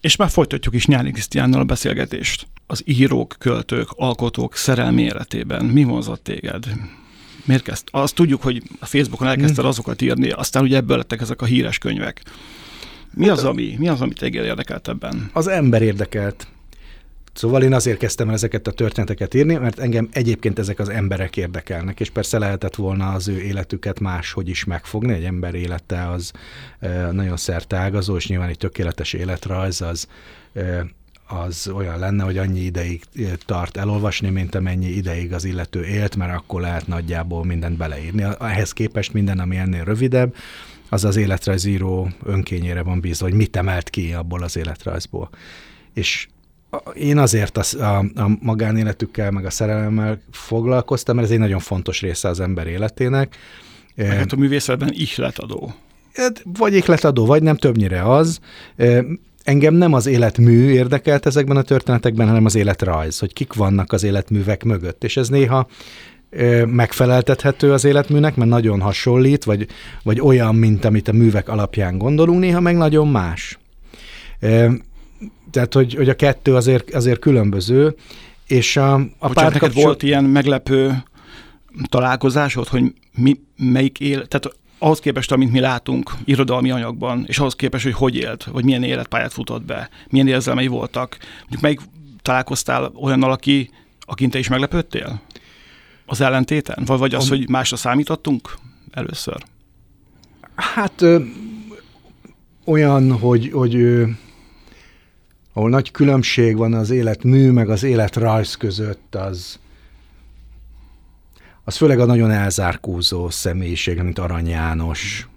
És már folytatjuk is Nyári Krisztiánnal a beszélgetést. Az írók, költők, alkotók szerelmi életében mi vonzott téged? Miért kezd? Azt tudjuk, hogy a Facebookon elkezdted azokat írni, aztán ugye ebből lettek ezek a híres könyvek. Mi az, ami téged érdekelt ebben? Az ember érdekelt. Szóval én azért kezdtem el ezeket a történeteket írni, mert engem egyébként ezek az emberek érdekelnek, és persze lehetett volna az ő életüket máshogy is megfogni. Egy ember élete az nagyon szerteágazó, és nyilván egy tökéletes életrajz az olyan lenne, hogy annyi ideig tart elolvasni, mint amennyi ideig az illető élt, mert akkor lehet nagyjából mindent beleírni. Ehhez képest minden, ami ennél rövidebb, az életrajzíró önkényére van bízva, hogy mit emelt ki abból az életrajzból. És én azért a magánéletükkel, meg a szerelemmel foglalkoztam, mert ez egy nagyon fontos része az ember életének. Hát a művészetben ihletadó. Vagy ihletadó, vagy nem, többnyire az. Engem nem az életmű érdekelt ezekben a történetekben, hanem az életrajz, hogy kik vannak az életművek mögött. És ez néha megfeleltethető az életműnek, mert nagyon hasonlít, vagy olyan, mint amit a művek alapján gondolunk, néha meg nagyon más. Tehát, hogy a kettő azért különböző, és a párkapcsolat... volt ilyen meglepő találkozásod, hogy melyik él, tehát ahhoz képest, amit mi látunk irodalmi anyagban, és ahhoz képest, hogy élt, vagy milyen életpályát futott be, milyen érzelmei voltak. Mondjuk melyik találkoztál olyannal, akin te is meglepődtél? Az ellentéten? Vagy az, hogy másra számítottunk először? Hát olyan, hogy ahol nagy különbség van az életmű, meg az életrajz között, az főleg a nagyon elzárkózó személyiség, mint Arany János,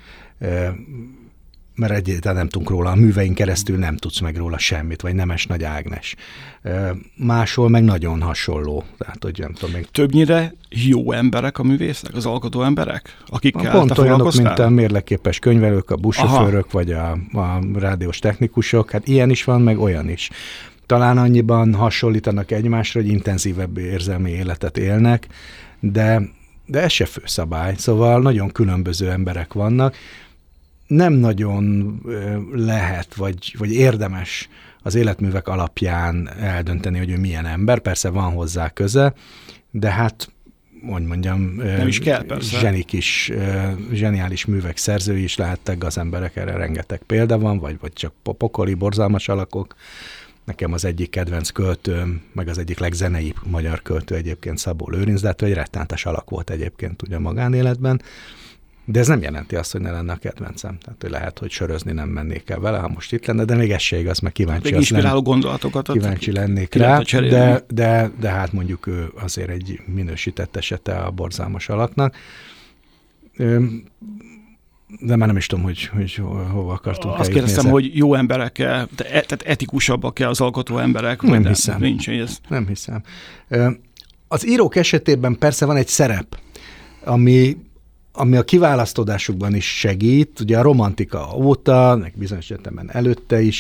mert egyáltalán nem tudunk róla, a műveink keresztül nem tudsz meg róla semmit, vagy Nemes Nagy Ágnes. Máshol meg nagyon hasonló. Tehát, hogy nem tudom még. Többnyire jó emberek a művészek, az alkotó emberek, akikkel pont olyanok, mint a mérlegképes könyvelők, a buszsofőrök, vagy a rádiós technikusok. Hát ilyen is van, meg olyan is. Talán annyiban hasonlítanak egymásra, hogy intenzívebb érzelmi életet élnek, de ez se főszabály. Szóval nagyon különböző emberek vannak. Nem nagyon lehet, vagy érdemes az életművek alapján eldönteni, hogy ő milyen ember. Persze van hozzá köze, de hát, hogy mondjam, nem is kell, persze. Zseniális művek szerzői is lehettek az emberek, erre rengeteg példa van, vagy csak pokoli, borzalmas alakok. Nekem az egyik kedvenc költőm, meg az egyik legzeneibb magyar költő egyébként Szabó Lőrinc, de hát egy rettenetes alak volt egyébként ugye magánéletben. De ez nem jelenti azt, hogy ne lenne a kedvencem. Tehát hogy lehet, hogy sörözni nem mennék el vele, ha most itt lenne, de még ez se igaz, mert kíváncsi lennék rá, de hát mondjuk ő azért egy minősített esete a borzalmas alaknak. De már nem is tudom, hogy hova akartunk. Azt kérdeztem, hogy jó emberek-e, tehát etikusabbak-e az alkotó emberek? Nem hiszem. Nincs ez. Nem hiszem. Az írók esetében persze van egy szerep, ami a kiválasztódásukban is segít, ugye a romantika óta, bizonyos értelemben előtte is,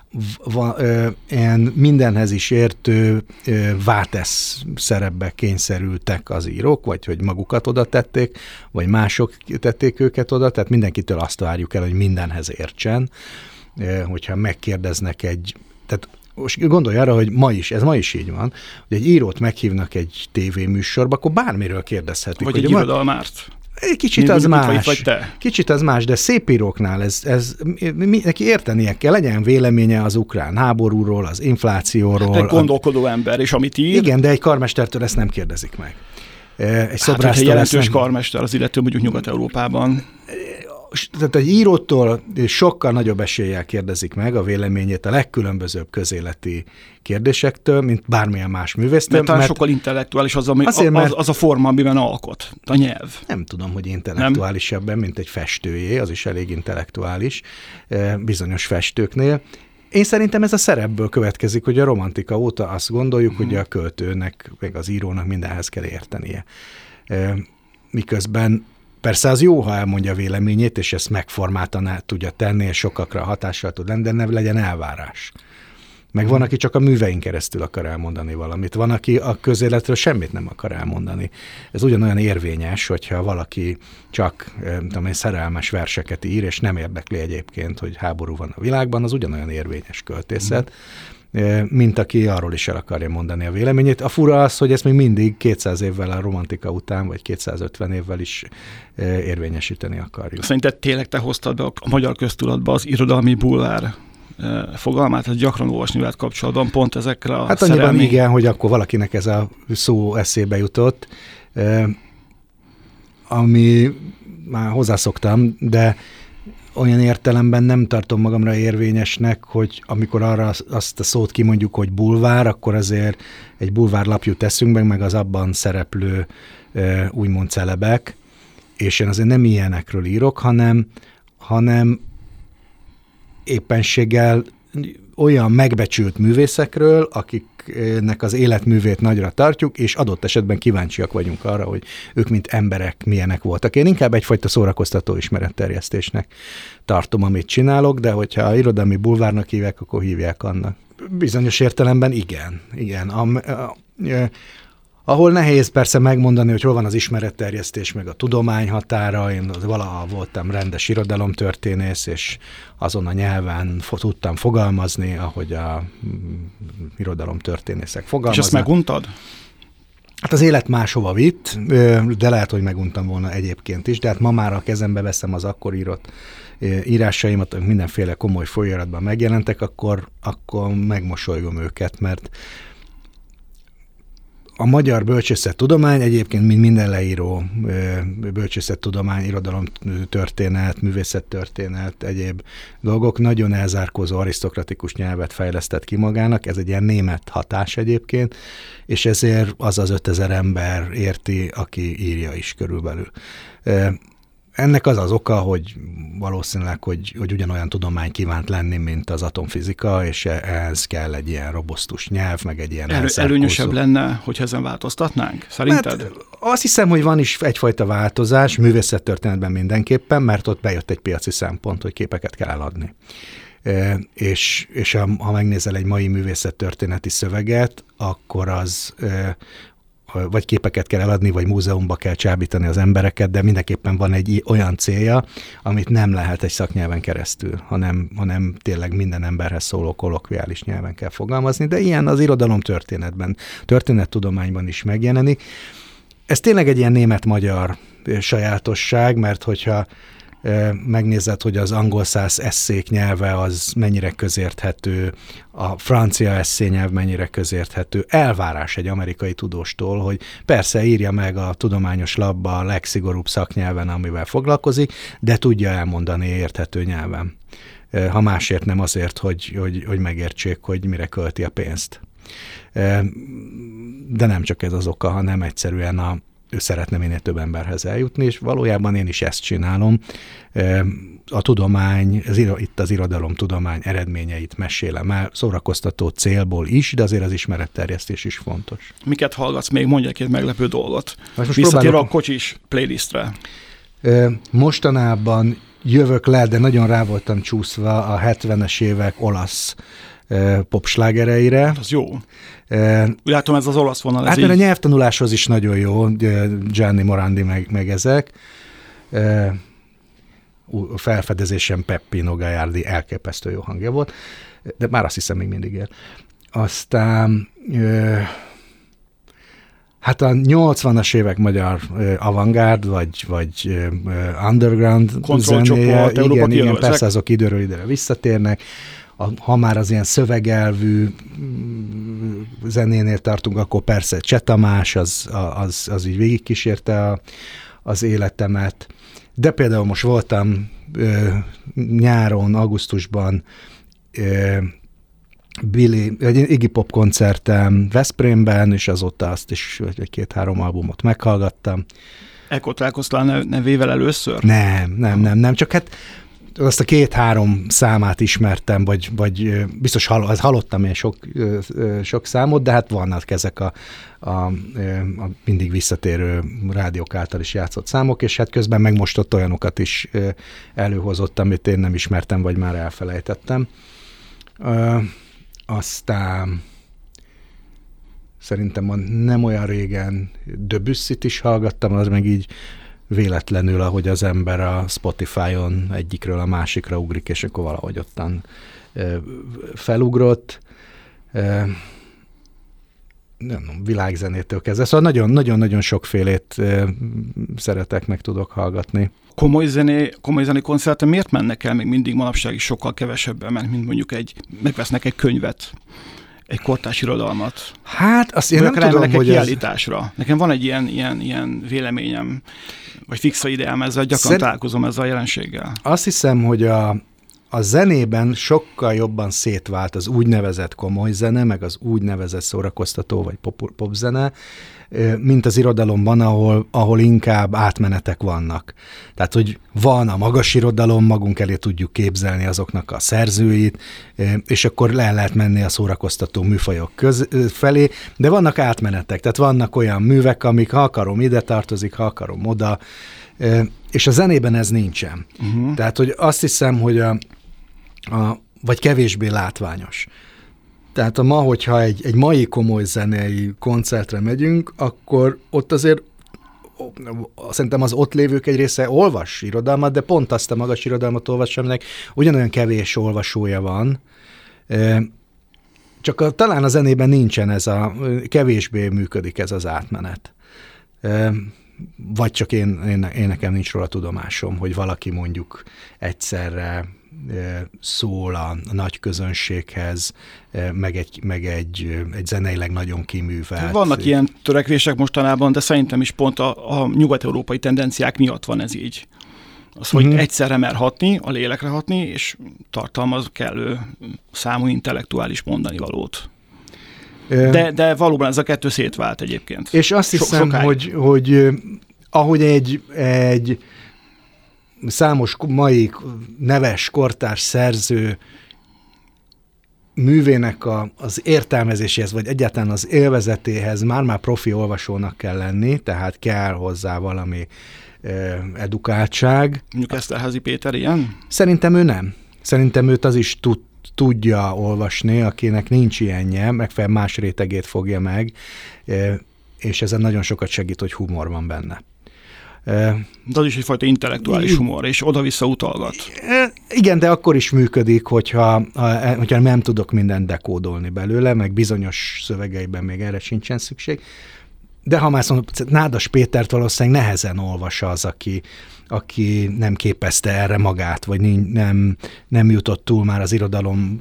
mindenhez is értő vátesz szerepbe kényszerültek az írók, vagy hogy magukat oda tették, vagy mások tették őket oda, tehát mindenkitől azt várjuk el, hogy mindenhez értsen, hogyha megkérdeznek tehát most gondolj arra, hogy ez ma is így van, hogy egy írót meghívnak egy tévéműsorba, akkor bármiről kérdezhetik. Vagy egy irodalmárt. Kicsit az más, de szép íróknál neki értenie kell, legyen véleménye az ukrán háborúról, az inflációról. Egy gondolkodó ember, és amit ír. Igen, de egy karmestertől ezt nem kérdezik meg. Egy jelentős karmester az illető mondjuk Nyugat-Európában. Tehát egy írótól sokkal nagyobb eséllyel kérdezik meg a véleményét a legkülönbözőbb közéleti kérdésektől, mint bármilyen más művésztől. Mert sokkal intellektuális az a forma, amiben alkot, a nyelv. Nem tudom, hogy intellektuális ebben, mint egy festőjé, az is elég intellektuális bizonyos festőknél. Én szerintem ez a szerepből következik, hogy a romantika óta azt gondoljuk, hogy a költőnek, meg az írónak mindenhez kell értenie. Miközben persze az jó, ha elmondja a véleményét, és ezt megformáltan tudja tenni, és sokakra hatással tud lenni, de ne legyen elvárás. Meg van, aki csak a művein keresztül akar elmondani valamit. Van, aki a közéletről semmit nem akar elmondani. Ez ugyanolyan érvényes, hogyha valaki csak szerelmes verseket ír, és nem érdekli egyébként, hogy háború van a világban, az ugyanolyan érvényes költészet, mint aki arról is el akarja mondani a véleményét. A fura az, hogy ezt még mindig 200 évvel a romantika után, vagy 250 évvel is érvényesíteni akarjuk. Szerinted tényleg te hoztad be a magyar köztudatba az irodalmi bulvár fogalmát, ez gyakran olvasni veled kapcsolatban, pont ezekre a hát annyiban igen, hogy akkor valakinek ez a szó eszébe jutott, ami már hozzászoktam, de olyan értelemben nem tartom magamra érvényesnek, hogy amikor arra azt a szót kimondjuk, hogy bulvár, akkor azért egy bulvárlapjút teszünk meg az abban szereplő úgymond celebek, és én azért nem ilyenekről írok, hanem éppenséggel olyan megbecsült művészekről, akiknek az életművét nagyra tartjuk, és adott esetben kíváncsiak vagyunk arra, hogy ők mint emberek milyenek voltak. Én inkább egyfajta szórakoztató ismeretterjesztésnek tartom, amit csinálok, de hogyha irodalmi bulvárnak hívják, akkor hívják annak. Bizonyos értelemben igen. Ahol nehéz persze megmondani, hogy hol van az ismeretterjesztés, meg a tudomány határa. Én valaha voltam rendes irodalomtörténész, és azon a nyelven tudtam fogalmazni, ahogy a irodalomtörténészek fogalmaznak. És ezt meguntad? Hát az élet máshova vitt, de lehet, hogy meguntam volna egyébként is, de hát ma már a kezembe veszem az akkor írott írásaimat, amik mindenféle komoly folyóiratban megjelentek, akkor megmosolygom őket, mert a magyar bölcsészettudomány egyébként, mint minden leíró bölcsészettudomány, irodalomtörténet, művészettörténet, egyéb dolgok, nagyon elzárkózó arisztokratikus nyelvet fejlesztett ki magának, ez egy ilyen német hatás egyébként, és ezért az 5000 ember érti, aki írja is körülbelül. Ennek az az oka, hogy valószínűleg, hogy ugyanolyan tudomány kívánt lenni, mint az atomfizika, és ehhez kell egy ilyen robusztus nyelv, meg egy ilyen előnyösebb lenne, hogyha ezen változtatnánk, szerinted? Hát, azt hiszem, hogy van is egyfajta változás, művészettörténetben mindenképpen, mert ott bejött egy piaci szempont, hogy képeket kell eladni. És ha megnézel egy mai művészettörténeti szöveget, akkor az vagy képeket kell eladni, vagy múzeumba kell csábítani az embereket, de mindenképpen van egy olyan célja, amit nem lehet egy szaknyelven keresztül, hanem tényleg minden emberhez szóló kollokviális nyelven kell fogalmazni, de ilyen az irodalomtörténetben, történettudományban is megjelenik. Ez tényleg egy ilyen német-magyar sajátosság, mert hogyha megnézed, hogy az angol-szász esszék nyelve az mennyire közérthető, a francia eszényelv mennyire közérthető, elvárás egy amerikai tudóstól, hogy persze írja meg a tudományos labba a legszigorúbb szaknyelven, amivel foglalkozik, de tudja elmondani érthető nyelven. Ha másért nem azért, hogy megértsék, hogy mire költi a pénzt. De nem csak ez az oka, hanem egyszerűen ő szeretne minél több emberhez eljutni, és valójában én is ezt csinálom. A tudomány, itt az irodalomtudomány eredményeit mesélem el, szórakoztató célból is, de azért az ismeretterjesztés is fontos. Miket hallgatsz még? Mondj egy meglepő dolgot. Visszatér a kocsis playlistre. Mostanában jövök le, de nagyon rá voltam csúszva a 70-es évek olasz popslágereire. Az jó. Úgy látom, ez az olasz vonal. Hát mert a nyelvtanuláshoz is nagyon jó, Gianni Morandi meg ezek. Felfedezésem Peppino Gagliardi elképesztő jó hangja volt, de már azt hiszem még mindig él. Aztán hát a 80-as évek magyar avantgárd, vagy underground zenéje, igen, persze azok időről időre visszatérnek. Ha már az ilyen szövegelvű zenénél tartunk, akkor persze Cseh Tamás, az így végigkísérte az életemet. De például most voltam nyáron, augusztusban Iggy Pop koncertem Veszprémben, és azóta azt is egy 2-3 albumot meghallgattam. Ekkor találkoztál nevével először? Nem, csak hát azt a 2-3 számát ismertem, vagy biztos hallottam én sok számot, de hát vannak ezek a mindig visszatérő rádiók által is játszott számok, és hát közben meg most ott olyanokat is előhozott, amit én nem ismertem, vagy már elfelejtettem. aztán szerintem nem olyan régen Debussyt is hallgattam, az meg így véletlenül, ahogy az ember a Spotify-on egyikről a másikra ugrik, és akkor valahogy ottan felugrott. Világzenétől kezdve. Szóval nagyon-nagyon sokfélét szeretek, meg tudok hallgatni. Komoly zené koncerten miért mennek el még mindig manapság is sokkal kevesebben, mint mondjuk megvesznek egy könyvet, egy kortárs irodalmat? Hát azt én nem tudom, hogy kiállításra. Nekem van egy ilyen véleményem, vagy fixa ideám ezzel, gyakran találkozom ezzel a jelenséggel. Azt hiszem, hogy a zenében sokkal jobban szétvált az úgynevezett komoly zene, meg az úgynevezett szórakoztató vagy popzene, mint az irodalomban, ahol inkább átmenetek vannak. Tehát, hogy van a magas irodalom, magunk elé tudjuk képzelni azoknak a szerzőit, és akkor lehet menni a szórakoztató műfajok felé, de vannak átmenetek, tehát vannak olyan művek, amik ha akarom ide tartozik, ha akarom oda, és a zenében ez nincsen. Uh-huh. Tehát, hogy azt hiszem, hogy vagy kevésbé látványos. Tehát hogyha egy mai komoly zenei koncertre megyünk, akkor ott azért szerintem az ott lévők egy része olvas irodalmat, de pont azt a magas irodalmat olvas, aminek ugyanolyan kevés olvasója van, csak talán a zenében nincsen kevésbé működik ez az átmenet. Vagy csak én nekem nincs róla tudomásom, hogy valaki mondjuk egyszerre szól a nagy közönséghez, meg egy zeneileg nagyon kiművelt. Vannak ilyen törekvések mostanában, de szerintem is pont a nyugat-európai tendenciák miatt van ez így. Az, hogy egyszerre mer hatni, a lélekre hatni, és tartalmaz kellő számú intellektuális mondani valót. De valóban ez a kettő szétvált egyébként. És azt hiszem, hogy ahogy egy számos mai neves kortárs szerző művének az értelmezéséhez, vagy egyáltalán az élvezetéhez már profi olvasónak kell lenni, tehát kell hozzá valami edukáltság. Mondjuk Eszterházy Péter ilyen? Szerintem ő nem. Szerintem őt az is tudja olvasni, akinek nincs ilyenje, megfelelően más rétegét fogja meg, és ezen nagyon sokat segít, hogy humor van benne. De az is egyfajta intellektuális humor, és oda-vissza utalgat. Igen, de akkor is működik, hogyha nem tudok mindent dekódolni belőle, meg bizonyos szövegeiben még erre sincsen szükség. De ha már mondom, Nádas Pétert valószínűleg nehezen olvassa az, aki nem képezte erre magát, vagy nem jutott túl már az irodalom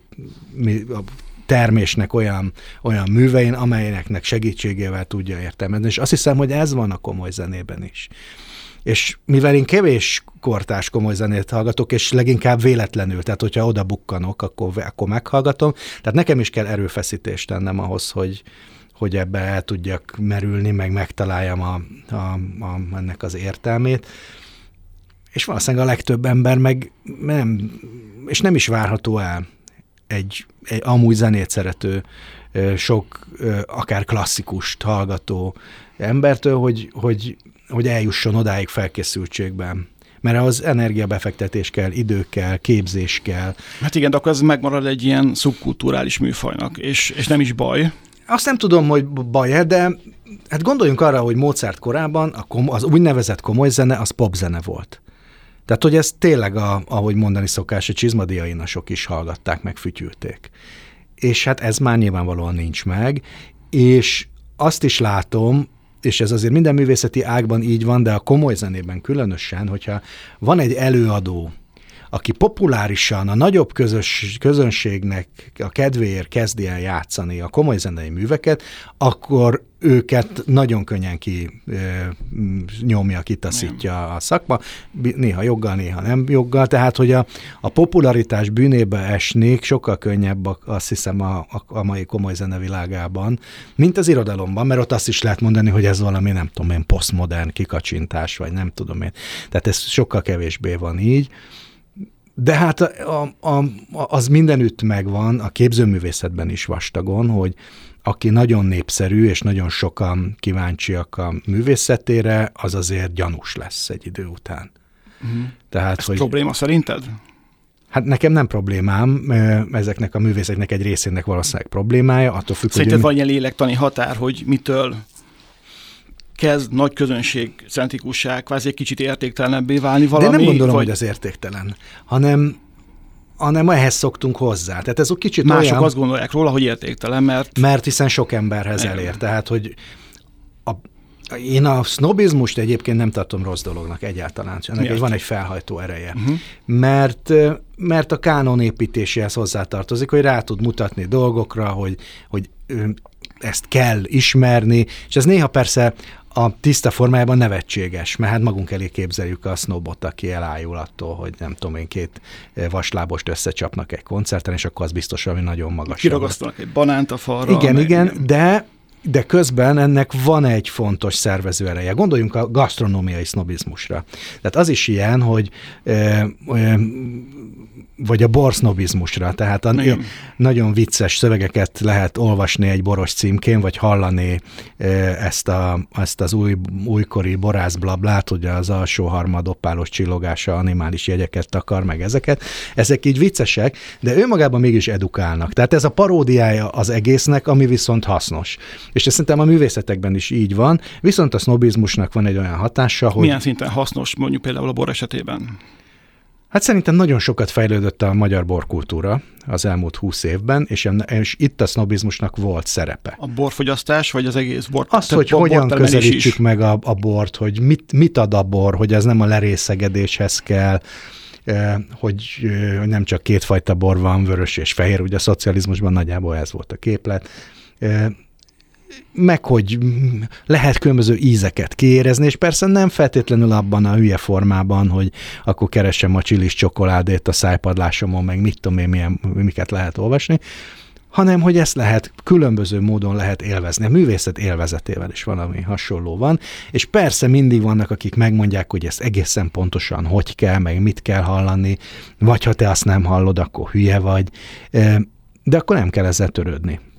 termésnek olyan művein, amelyeknek segítségével tudja értelmezni. És azt hiszem, hogy ez van a komoly zenében is. És mivel én kevés kortárs komoly zenét hallgatok, és leginkább véletlenül, tehát hogyha oda bukkanok, akkor meghallgatom. Tehát nekem is kell erőfeszítést tennem ahhoz, hogy ebbe el tudjak merülni, meg megtaláljam ennek az értelmét. És valószínűleg a legtöbb ember meg nem is várható el egy amúgy zenét szerető, sok akár klasszikust hallgató embertől, hogy eljusson odáig felkészültségben. Mert ahhoz energiabefektetés kell, idő kell, képzés kell. Hát igen, de akkor ez megmarad egy ilyen szubkulturális műfajnak, és nem is baj. Azt nem tudom, hogy baj, de hát gondoljunk arra, hogy Mozart korában az úgynevezett komoly zene, az popzene volt. Tehát, hogy ez tényleg, ahogy mondani szokás, a csizmadiainasok is hallgatták, meg fütyülték. És hát ez már nyilvánvalóan nincs meg, és azt is látom, és ez azért minden művészeti ágban így van, de a komoly zenében különösen, hogyha van egy előadó, aki populárisan a nagyobb közönségnek a kedvéért kezdi el játszani a komoly zenei műveket, akkor őket nagyon könnyen nyomja, kitaszítja a szakma, néha joggal, néha nem joggal, tehát hogy a popularitás bűnébe esnék sokkal könnyebb, azt hiszem a mai komoly zene világában, mint az irodalomban, mert ott azt is lehet mondani, hogy ez valami, nem tudom én, posztmodern kikacsintás, vagy nem tudom én. Tehát ez sokkal kevésbé van így. De hát az mindenütt megvan, a képzőművészetben is vastagon, hogy aki nagyon népszerű, és nagyon sokan kíváncsiak a művészetére, az azért gyanús lesz egy idő után. Tehát, ez probléma szerinted? Hát nekem nem problémám, ezeknek a művészeknek egy részének valószínűleg problémája, attól függ, szerinted van ilyen lélektani határ, hogy mitől kezd nagy közönség centrikussá, kvázi egy kicsit értéktelenebbé válni valami? De nem gondolom, hogy az értéktelen, hanem ehhez szoktunk hozzá. Tehát ez kicsit mások olyan, azt gondolják róla, hogy értéktelen, mert hiszen sok emberhez elér. Tehát, hogy én a sznobizmust egyébként nem tartom rossz dolognak egyáltalán. Ennek van egy felhajtó ereje. Mert a kánon építéséhez hozzátartozik, hogy rá tud mutatni dolgokra, hogy ezt kell ismerni, és ez néha persze a tiszta formájában nevetséges, mert hát magunk elé képzeljük a sznobot, aki elájul attól, hogy nem tudom én, 2 vaslábost összecsapnak egy koncerten, és akkor az biztos, ami nagyon magas. Kiragasztanak egy banánt a falra. Igen, de közben ennek van egy fontos szervező ereje. Gondoljunk a gasztronómiai sznobizmusra. Tehát az is ilyen, hogy vagy a borsznobizmusra, tehát nagyon vicces szövegeket lehet olvasni egy boros címkén, vagy hallani ezt az újkori borászblablát, hogy az alsó harmad oppálos csillogása animális jegyeket takar, meg ezeket. Ezek így viccesek, de önmagában mégis edukálnak. Tehát ez a paródiája az egésznek, ami viszont hasznos. És ez szerintem a művészetekben is így van, viszont a sznobizmusnak van egy olyan hatása, hogy... Milyen szinten hasznos, mondjuk például a bor esetében? Hát szerintem nagyon sokat fejlődött a magyar borkultúra az elmúlt 20 évben, és itt a sznobizmusnak volt szerepe. A borfogyasztás, vagy az egész bor? Azt, hogy hogyan közelítsük meg a bort, hogy mit ad a bor, hogy ez nem a lerészegedéshez kell, hogy nem csak 2 fajta bor van, vörös és fehér, ugye a szocializmusban nagyjából ez volt a képlet, meg hogy lehet különböző ízeket kiérezni, és persze nem feltétlenül abban a hülye formában, hogy akkor keresem a csilis csokoládét a szájpadlásomon, meg mit tudom én, miket lehet olvasni, hanem hogy ezt lehet, különböző módon lehet élvezni. A művészet élvezetével is valami hasonló van, és persze mindig vannak, akik megmondják, hogy ezt egészen pontosan hogy kell, meg mit kell hallani, vagy ha te azt nem hallod, akkor hülye vagy, de akkor nem kell ezzel törődni.